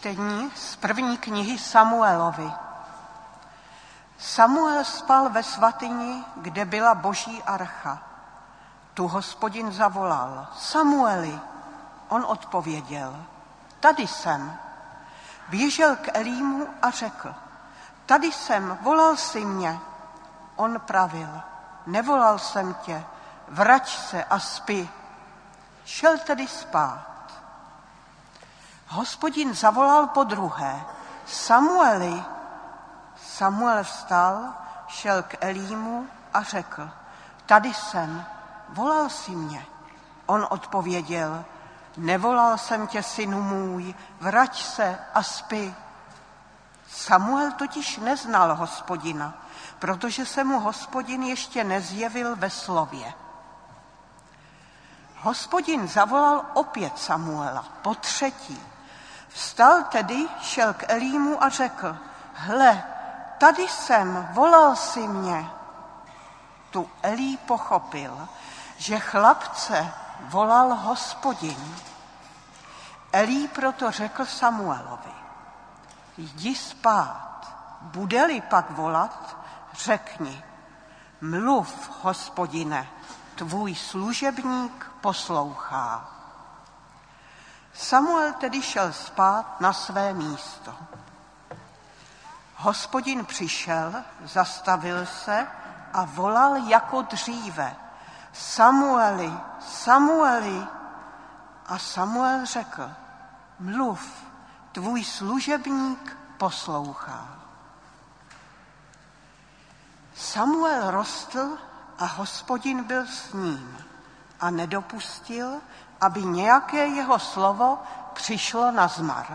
Čtení z první knihy Samuelovi. Samuel spal ve svatyni, kde byla Boží archa. Tu Hospodin zavolal: Samueli. On odpověděl: Tady jsem. Běžel k Elímu a řekl: Tady jsem, volal jsi mě. On pravil: Nevolal jsem tě, vrať se a spi. Šel tedy spát. Hospodin zavolal podruhé: Samueli. Samuel vstal, šel k Elímu a řekl: Tady jsem, volal jsi mě. On odpověděl: Nevolal jsem tě, synu můj, vrať se a spi. Samuel totiž neznal Hospodina, protože se mu Hospodin ještě nezjevil ve slově. Hospodin zavolal opět Samuela, potřetí. Vstal tedy, šel k Elímu a řekl: Hle, tady jsem, volal jsi mě. Tu Elí pochopil, že chlapce volal Hospodin. Elí proto řekl Samuelovi: Jdi spát, bude-li pak volat, řekni: Mluv, Hospodine, tvůj služebník poslouchá. Samuel tedy šel spát na své místo. Hospodin přišel, zastavil se a volal jako dříve: Samueli, Samueli. A Samuel řekl: Mluv, tvůj služebník poslouchá. Samuel rostl a Hospodin byl s ním a nedopustil, aby nějaké jeho slovo přišlo na zmar.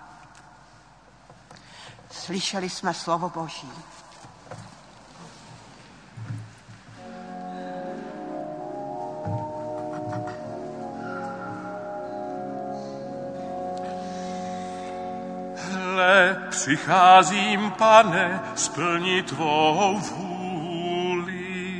Slyšeli jsme slovo Boží. Hle, přicházím, Pane, splnit tvou vůli.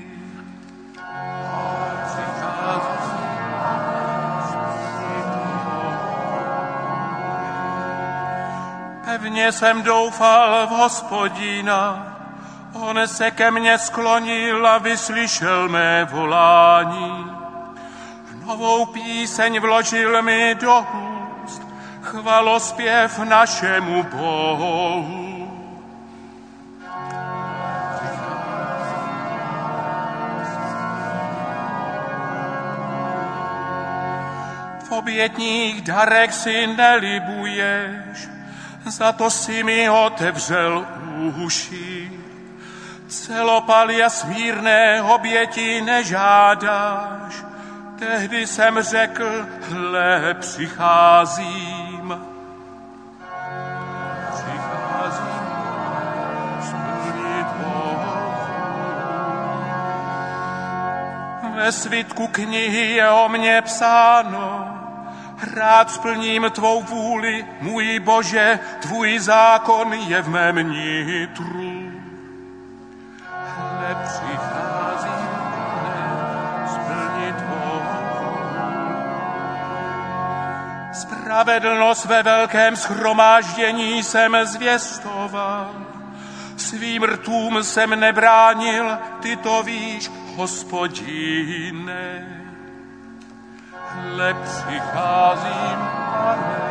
Pevně jsem doufal v Hospodina, on se ke mně sklonil a vyslyšel mé volání. Novou píseň vložil mi do úst, chvalospěv našemu Bohu. V obětních darech si nelibuješ, za to si mi otevřel uši. Celopaly a smírné oběti nežádáš, tehdy jsem řekl: Hle, přicházím. Přicházím, splnit Bohu. Ve svitku knihy je o mně psáno: Rád splním tvou vůli, můj Bože, tvůj zákon je v mém nitru. Hle, přicházím, splnit tvou vůli. Spravedlnost ve velkém shromáždění jsem zvěstoval. Svým rtům jsem nebránil, ty to víš, Hospodine. Hle, přicházím, Pane,